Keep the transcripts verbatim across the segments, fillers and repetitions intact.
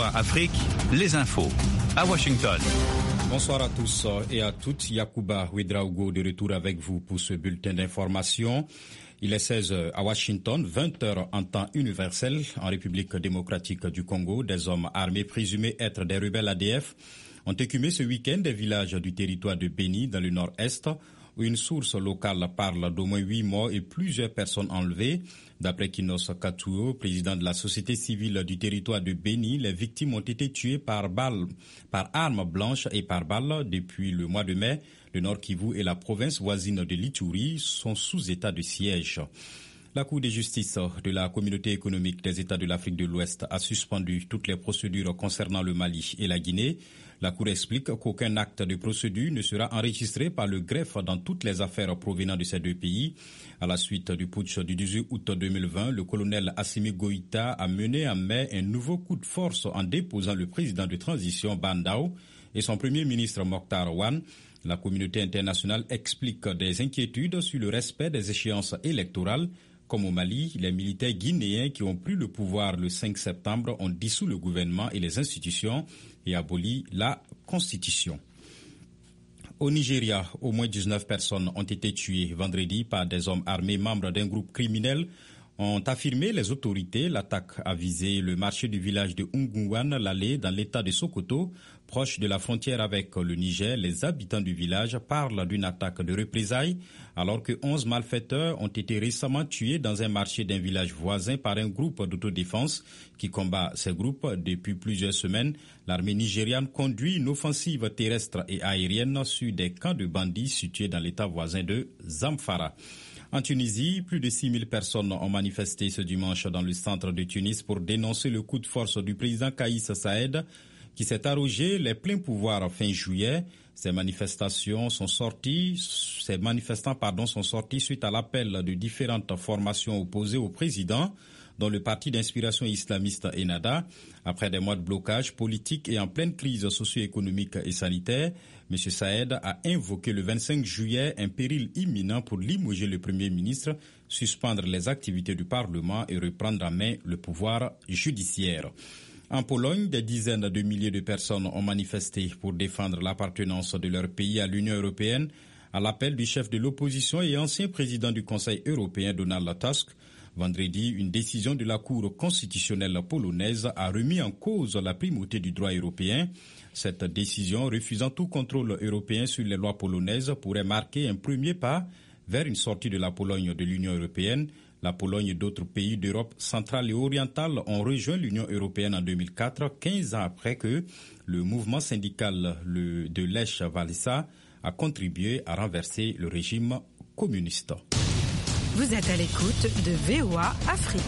V O A Afrique, les infos à Washington. Bonsoir à tous et à toutes. Yacouba Ouedraogo de retour avec vous pour ce bulletin d'information. Il est seize heures à Washington, vingt heures en temps universel. En République démocratique du Congo, des hommes armés présumés être des rebelles A D F ont écumé ce week-end des villages du territoire de Beni dans le nord-est, où une source locale parle d'au moins huit morts et plusieurs personnes enlevées. D'après Kinos Katouo, président de la société civile du territoire de Beni, les victimes ont été tuées par balles, par armes blanches et par balles depuis le mois de mai. Le Nord Kivu et la province voisine de l'Ituri sont sous état de siège. La Cour de justice de la Communauté économique des États de l'Afrique de l'Ouest a suspendu toutes les procédures concernant le Mali et la Guinée. La Cour explique qu'aucun acte de procédure ne sera enregistré par le greffe dans toutes les affaires provenant de ces deux pays. À la suite du putsch du dix-huit août deux mille vingt, le colonel Assimi Goïta a mené en mai un nouveau coup de force en déposant le président de transition Bandao et son premier ministre Mokhtar Wan. La communauté internationale explique des inquiétudes sur le respect des échéances électorales. Comme au Mali, les militaires guinéens qui ont pris le pouvoir le cinq septembre ont dissous le gouvernement et les institutions et aboli la Constitution. Au Nigeria, au moins dix-neuf personnes ont été tuées vendredi par des hommes armés membres d'un groupe criminel, ont affirmé les autorités. L'attaque a visé le marché du village de Ungouane-Lalé dans l'état de Sokoto, proche de la frontière avec le Niger. Les habitants du village parlent d'une attaque de représailles, alors que onze malfaiteurs ont été récemment tués dans un marché d'un village voisin par un groupe d'autodéfense qui combat ces groupes depuis plusieurs semaines. L'armée nigériane conduit une offensive terrestre et aérienne sur des camps de bandits situés dans l'état voisin de Zamfara. En Tunisie, plus de six mille personnes ont manifesté ce dimanche dans le centre de Tunis pour dénoncer le coup de force du président Kaïs Saïed qui s'est arrogé les pleins pouvoirs fin juillet. Ces manifestations sont sorties, ces manifestants pardon, sont sortis suite à l'appel de différentes formations opposées au président, dont le parti d'inspiration islamiste Ennahda. Après des mois de blocage politique et en pleine crise socio-économique et sanitaire, M. Saïed a invoqué le vingt-cinq juillet un péril imminent pour limoger le Premier ministre, suspendre les activités du Parlement et reprendre en main le pouvoir judiciaire. En Pologne, des dizaines de milliers de personnes ont manifesté pour défendre l'appartenance de leur pays à l'Union européenne à l'appel du chef de l'opposition et ancien président du Conseil européen Donald Tusk. Vendredi, une décision de la Cour constitutionnelle polonaise a remis en cause la primauté du droit européen. Cette décision, refusant tout contrôle européen sur les lois polonaises, pourrait marquer un premier pas vers une sortie de la Pologne de l'Union européenne. La Pologne et d'autres pays d'Europe centrale et orientale ont rejoint l'Union européenne en deux mille quatre, quinze ans après que le mouvement syndical de Lech Wałęsa a contribué à renverser le régime communiste. Vous êtes à l'écoute de V O A Afrique.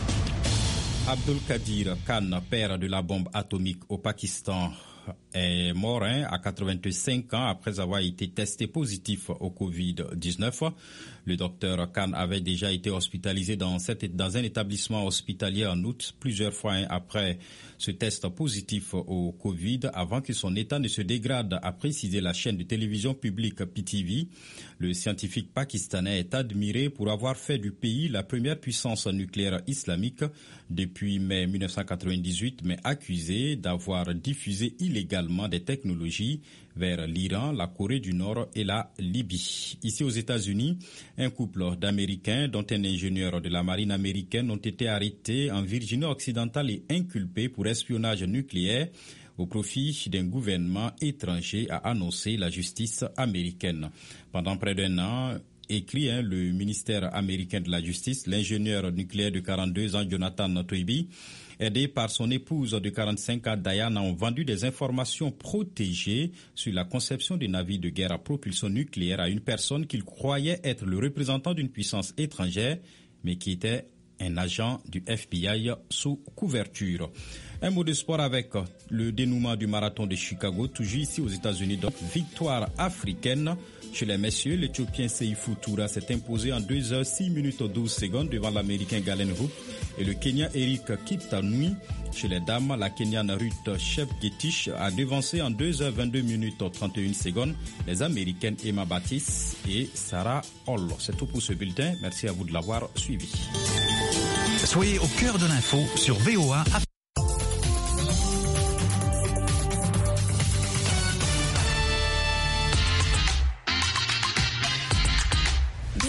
Abdulkadir Khan, père de la bombe atomique au Pakistan, est mort hein, à quatre-vingt-cinq ans après avoir été testé positif au covid dix-neuf. Le docteur Khan avait déjà été hospitalisé dans, cette, dans un établissement hospitalier en août, plusieurs fois hein, après ce test positif au Covid, avant que son état ne se dégrade, a précisé la chaîne de télévision publique P T V. Le scientifique pakistanais est admiré pour avoir fait du pays la première puissance nucléaire islamique depuis mai mille neuf cent quatre-vingt-dix-huit, mais accusé d'avoir diffusé illégalement des technologies vers l'Iran, la Corée du Nord et la Libye. Ici aux États-Unis, un couple d'Américains, dont un ingénieur de la marine américaine, ont été arrêtés en Virginie occidentale et inculpés pour espionnage nucléaire au profit d'un gouvernement étranger, a annoncé la justice américaine. Pendant près d'un an, écrit hein, le ministère américain de la Justice, l'ingénieur nucléaire de quarante-deux ans, Jonathan Toibi, aidé par son épouse de quarante-cinq ans, Diana, ont vendu des informations protégées sur la conception des navires de guerre à propulsion nucléaire à une personne qu'ils croyaient être le représentant d'une puissance étrangère, mais qui était un agent du F B I sous couverture. Un mot de sport avec le dénouement du marathon de Chicago, toujours ici aux États-Unis. Donc, victoire africaine chez les messieurs. L'Éthiopien Seifou Toura s'est imposé en deux heures six minutes douze secondes devant l'Américain Galen Rupp et le Kenyan Eric Kitanui. Chez les dames, la Kenyane Ruth Chepgetich a devancé en deux heures vingt-deux minutes trente et une secondes les Américaines Emma Baptiste et Sarah Hall. C'est tout pour ce bulletin. Merci à vous de l'avoir suivi. Soyez au cœur de l'info sur V O A.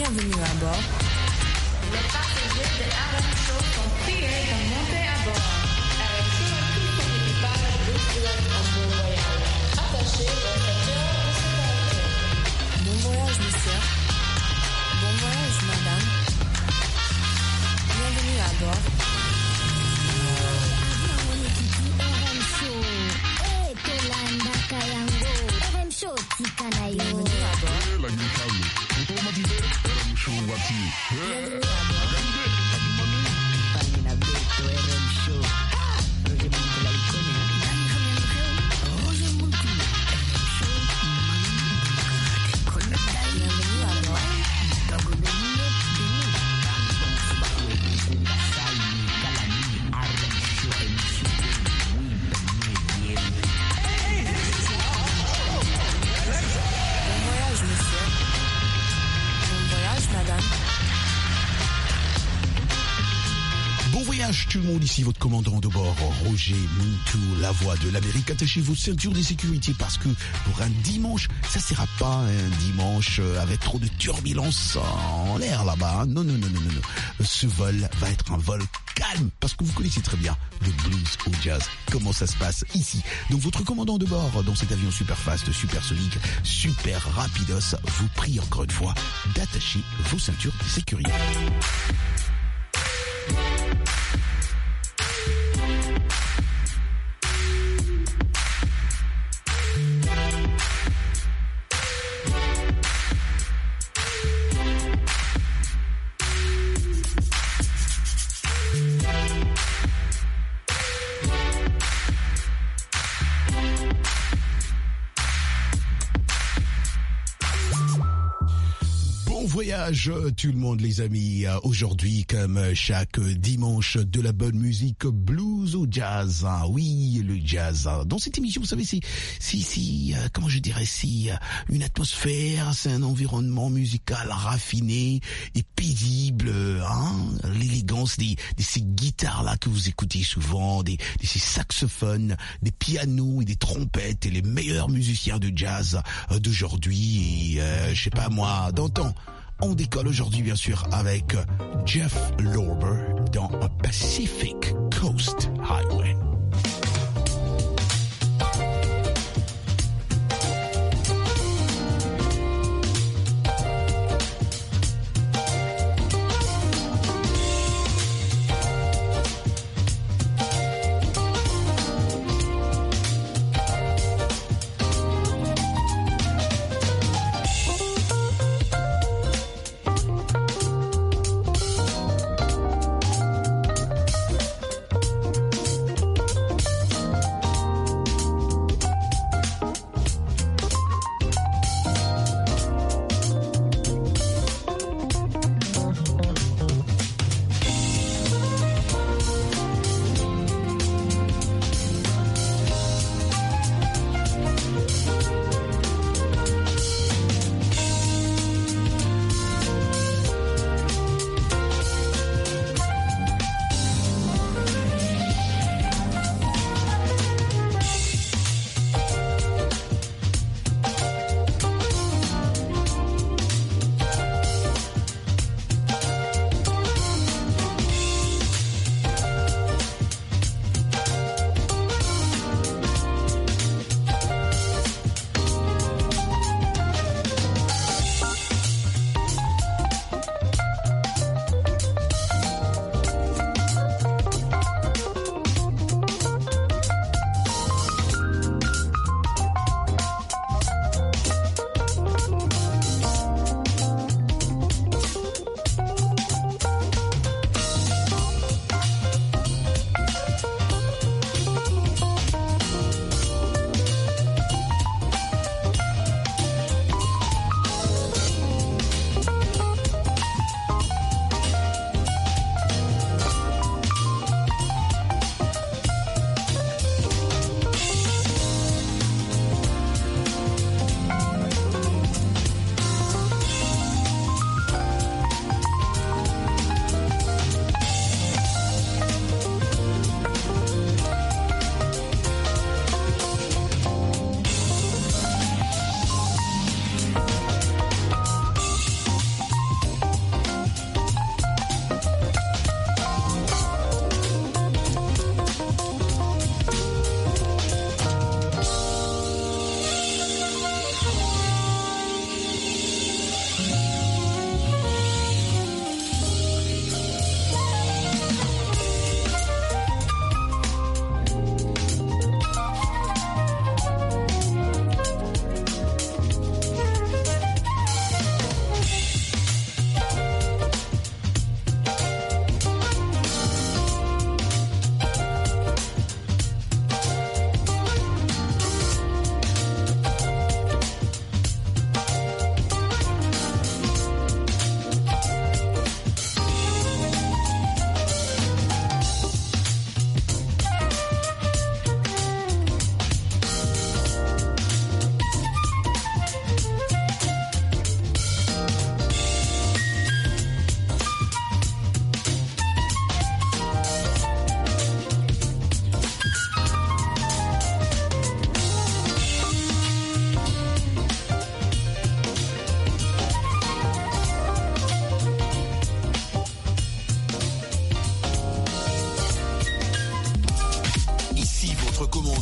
Bienvenue à bord. Les passagers de R M Show sont priés de monter à bord. R M Show et tout son équipage vous souhaitent un bon voyage. Attachez vos ceintures de sécurité. Bon voyage, monsieur. Bon voyage, madame. Bienvenue à bord. Bienvenue à bord. Bienvenue à tout le monde, ici votre commandant de bord, Roger Mintou, la voix de l'Amérique. Attachez vos ceintures de sécurité parce que pour un dimanche, ça sera pas un dimanche avec trop de turbulences en l'air là-bas. Non, non, non, non, non, non. Ce vol va être un vol calme parce que vous connaissez très bien le blues au jazz. Comment ça se passe ici. Donc votre commandant de bord dans cet avion super fast, super sonique, super rapidos vous prie encore une fois d'attacher vos ceintures de sécurité. Voyage tout le monde les amis, aujourd'hui comme chaque dimanche de la bonne musique blues au jazz, oui le jazz. Dans cette émission vous savez c'est, c'est, c'est euh, comment je dirais, c'est euh, une atmosphère, c'est un environnement musical raffiné et paisible, hein, l'élégance des, de ces guitares là que vous écoutez souvent, des, de ces saxophones, des pianos et des trompettes et les meilleurs musiciens de jazz d'aujourd'hui et euh, je sais pas moi d'antan. On décolle aujourd'hui bien sûr avec Jeff Lorber dans Pacific Coast Highway.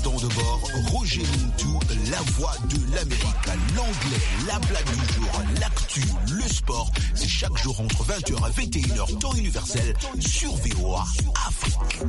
commandant de bord, Roger Mintou, la voix de l'Amérique. L'anglais, la blague du jour, l'actu, le sport. C'est chaque jour entre vingt heures et vingt et une heures, temps universel, sur V O A Afrique.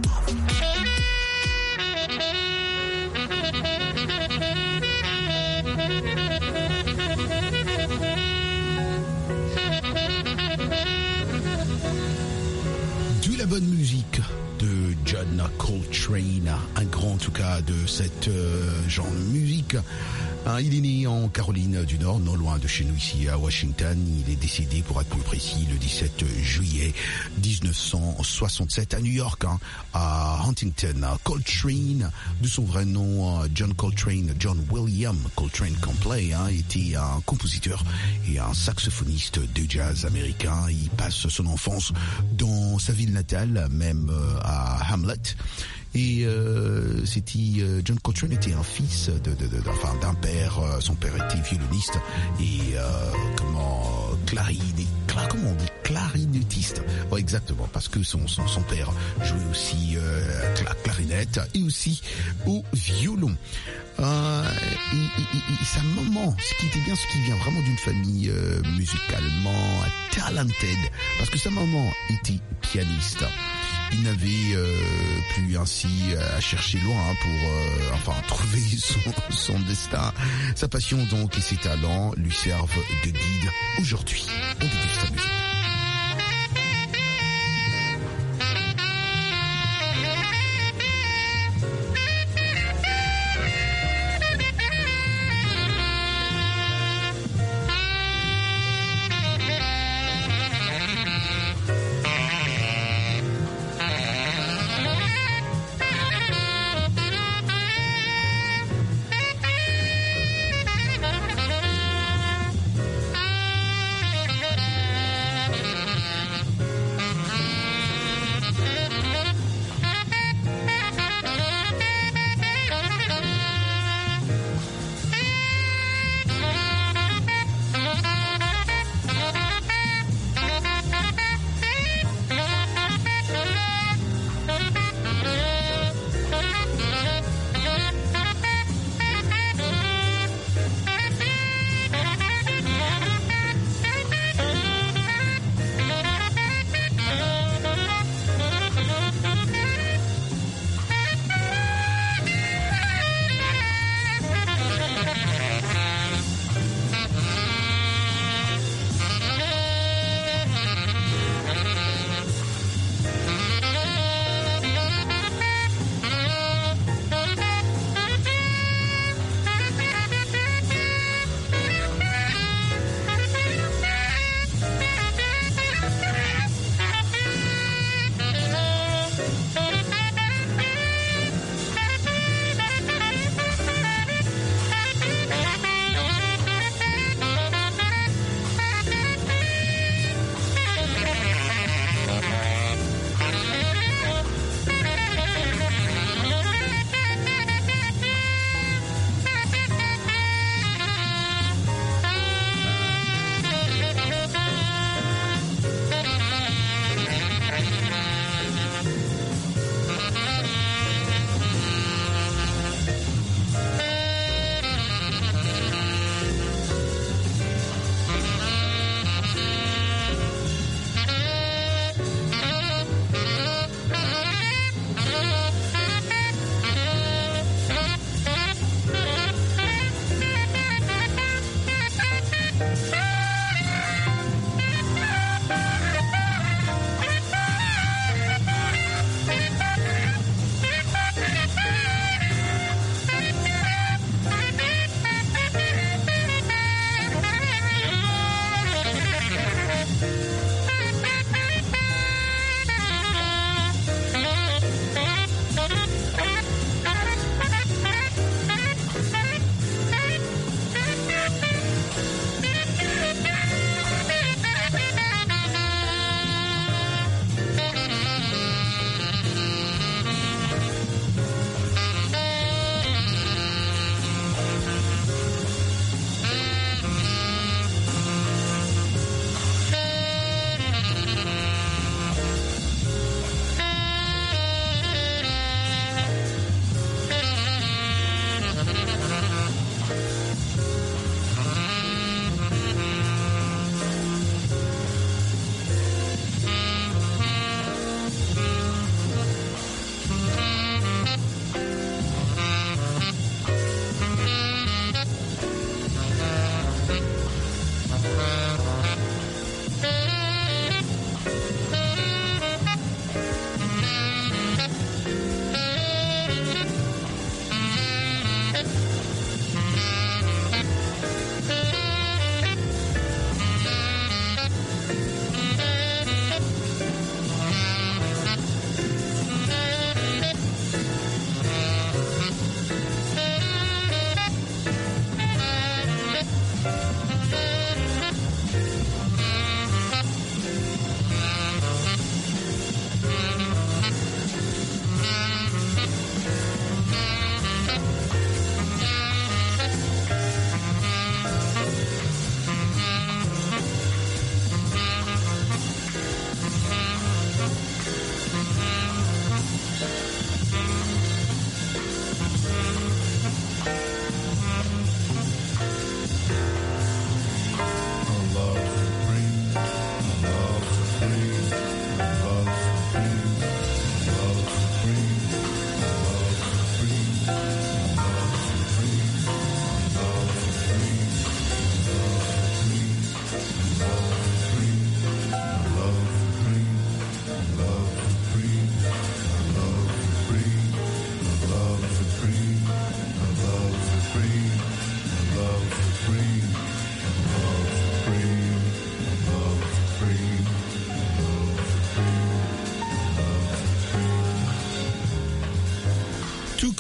De la bonne musique de John Coltrane, un grand en tout cas de cette euh, genre de musique. Hein, il est né en Caroline du Nord, non loin de chez nous ici à Washington. Il est décédé, pour être plus précis, le dix-sept juillet dix-neuf cent soixante-sept à New York, hein, à Huntington. Coltrane, de son vrai nom John Coltrane, John William Coltrane Copley, hein, était un compositeur et un saxophoniste de jazz américain. Il passe son enfance dans sa ville natale, même euh, à Hamlet. Et euh, c'était euh, John Coltrane était un fils de, de, de, de enfin d'un père. Euh, son père était violoniste et euh, comment clarinet, cla, comment on dit clarinettiste. Ouais, exactement, parce que son son, son père jouait aussi euh, la clarinette et aussi au violon. Euh, et, et, et, et sa maman, ce qui était bien, ce qui vient vraiment d'une famille euh, musicalement talented, parce que sa maman était pianiste. Il n'avait euh, plus ainsi à chercher loin pour euh, enfin trouver son, son destin. Sa passion donc et ses talents lui servent de guide aujourd'hui. On déguste sa musique.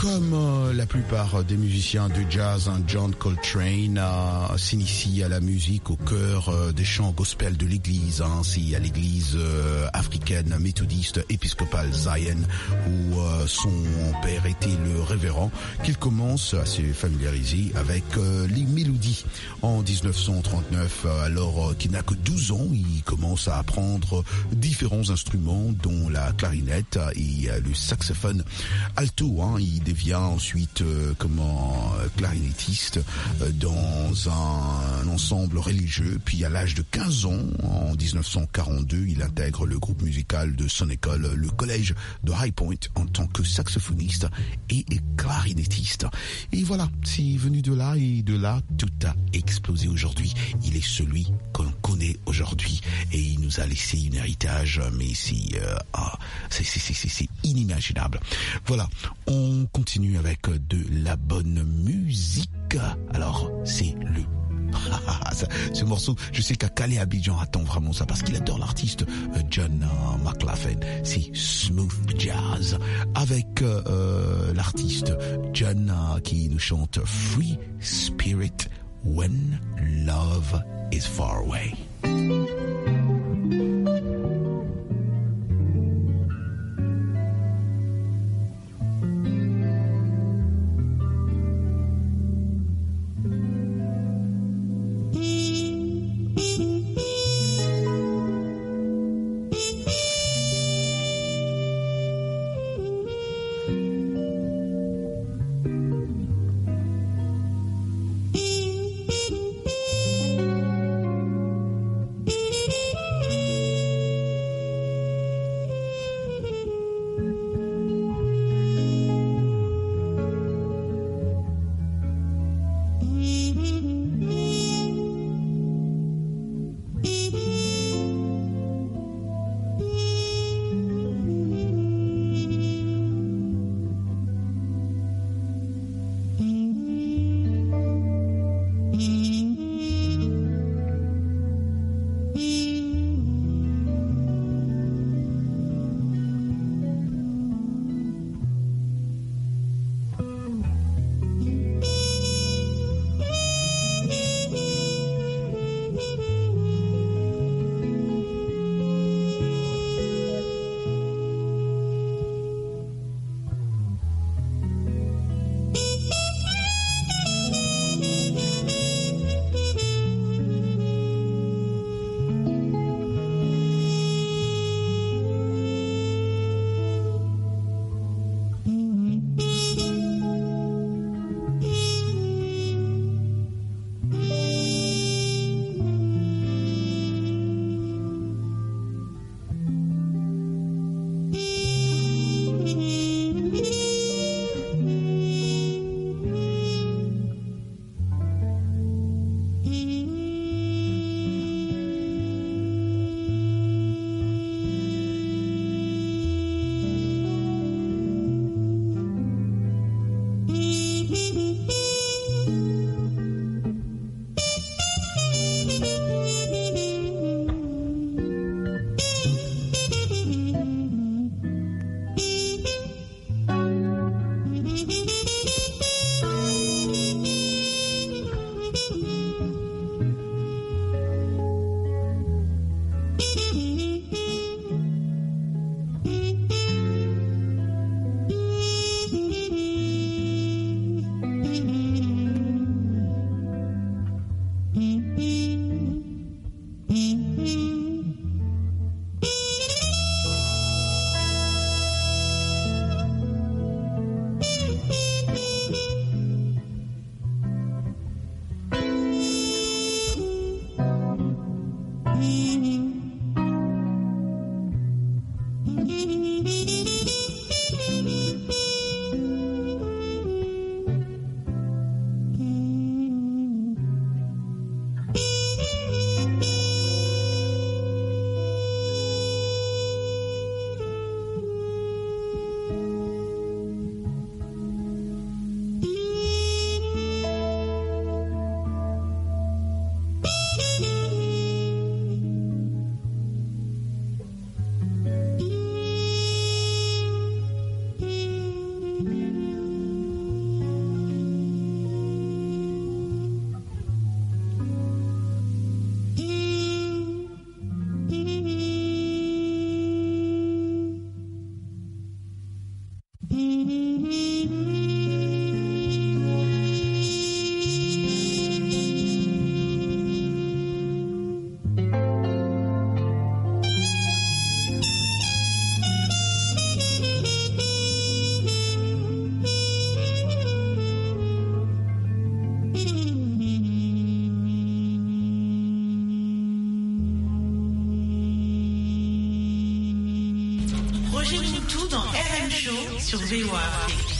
Comme euh, la plupart des musiciens de jazz, hein, John Coltrane euh, s'initie à la musique au cœur euh, des chants gospel de l'église, hein, c'est à l'église euh, africaine méthodiste épiscopale Zion, où euh, son père était le révérend, qu'il commence à se familiariser avec euh, les mélodies. En dix-neuf cent trente-neuf, euh, alors euh, qu'il n'a que douze ans, il commence à apprendre différents instruments, dont la clarinette et euh, le saxophone alto. Hein, il devient ensuite euh, comment clarinettiste euh, dans un, un ensemble religieux. Puis à l'âge de quinze ans, en dix-neuf cent quarante-deux, il intègre le groupe musical de son école, le collège de High Point, en tant que saxophoniste et clarinettiste. Et voilà, c'est venu de là, et de là, tout a explosé aujourd'hui. Il est celui qu'on connaît aujourd'hui, et il nous a laissé un héritage, mais c'est euh, ah, c'est, c'est, c'est, c'est inimaginable. Voilà, on continue avec de la bonne musique. Alors, c'est le ce morceau, je sais qu'à Calais Abidjan attend vraiment ça parce qu'il adore l'artiste euh, John euh, McLaughlin. C'est Smooth Jazz avec euh, l'artiste John euh, qui nous chante Free Spirit When Love is Far Away. tout dans R M Show sur V O A Afrique.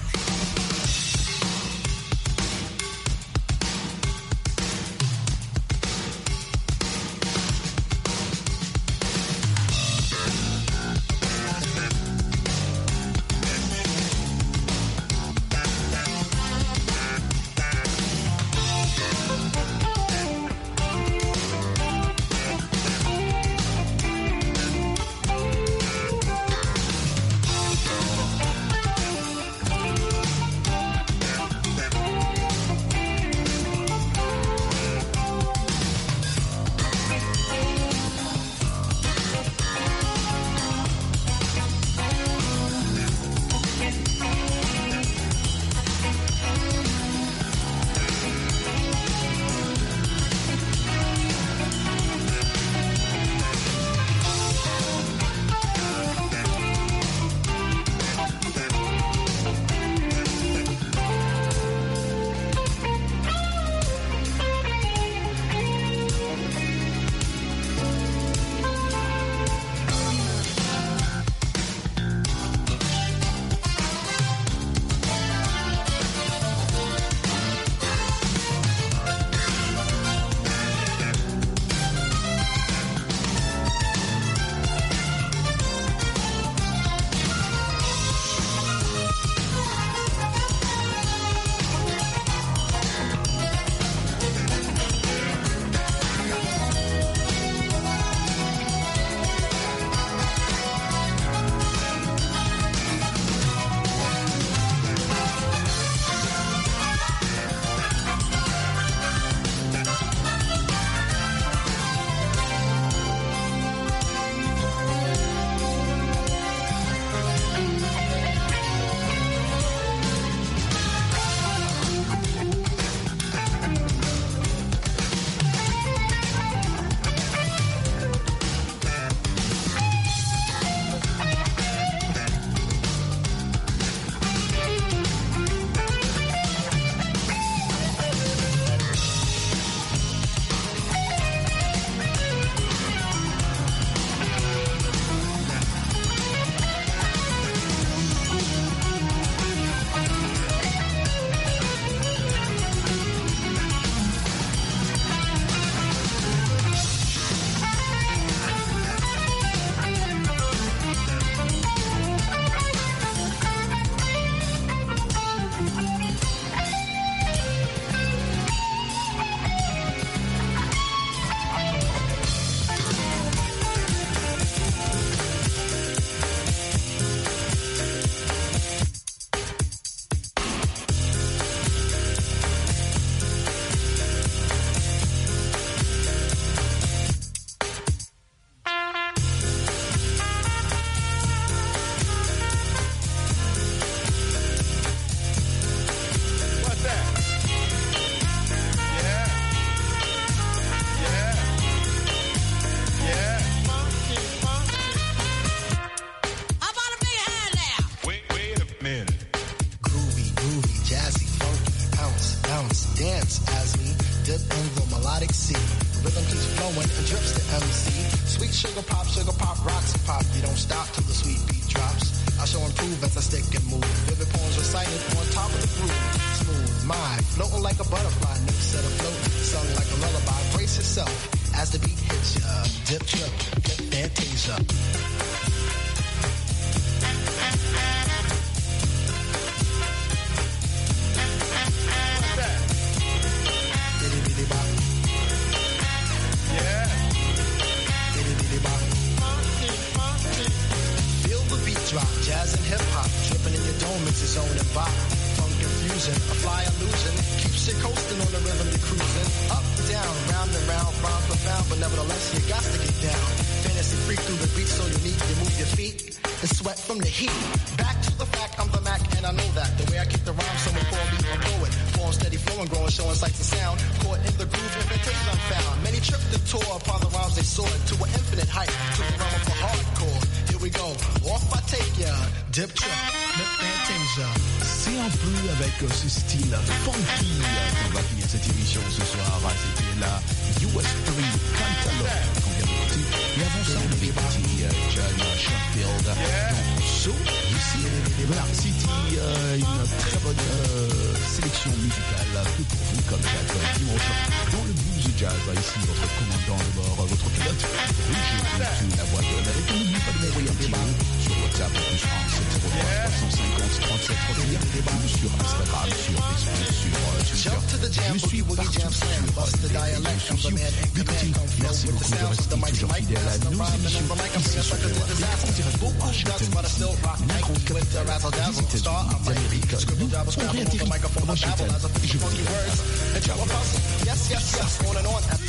Sugar pop, sugar pop, rocks and pop. You don't stop till the sweet beat drops. I shall improve as I stick and move. Vivid poems recited on top of the groove. Smooth mind, floating like a butterfly. New set afloat, sung like a lullaby. Brace yourself as the beat hits ya. Dip, trip, get fantasia. Drop jazz and hip hop, dripping in your dome, it's its own and bop. Funk confusion, a fly illusion, keeps you coasting on the rhythm you're cruising. Up, down, round and round, rhyme profound, but nevertheless you got to get down. Fantasy freak through the beat, so unique, you move your feet and sweat from the heat. Back to the fact, I'm the Mac, and I know that. The way I kick the rhyme, someone call me a poet. Form steady flowing, growing, showing sights and sound. Caught in the groove, invitation I'm found. Many tripped the tour upon the rhymes they soared to an infinite height, to the realm of hardcore. Here we go, off I take ya, dip trip, dip fantasia. C'est un peu avec ce style funky qu'on va finir cette émission ce soir. C'était la U S three Cantaloupe qu'on vient d'écouter. Et avant ça, on avait parti John Schofield dans ce Voilà, c'était euh, une très bonne euh, sélection musicale que pour vous, comme chaque dimanche, dans le blues jazz. Ici, votre commandant de bord, votre pilote, Roger, sous la voix de l'Amérique. N'oubliez pas de m'envoyer un petit mot sur WhatsApp, plus un sept zéro trois trois cent cinquante trente-sept trente-huit, ou sur Instagram, sur Facebook, sur euh, Twitter. Je suis partout sur euh, les réseaux sociaux. Écoutez, merci beaucoup de rester toujours fidèle à nos émissions ici sur V O A. En direct de Washington, la grande capitale des États-Unis d'Amérique. Nous, on réatterrit à Washington. Je vous dis, ciao.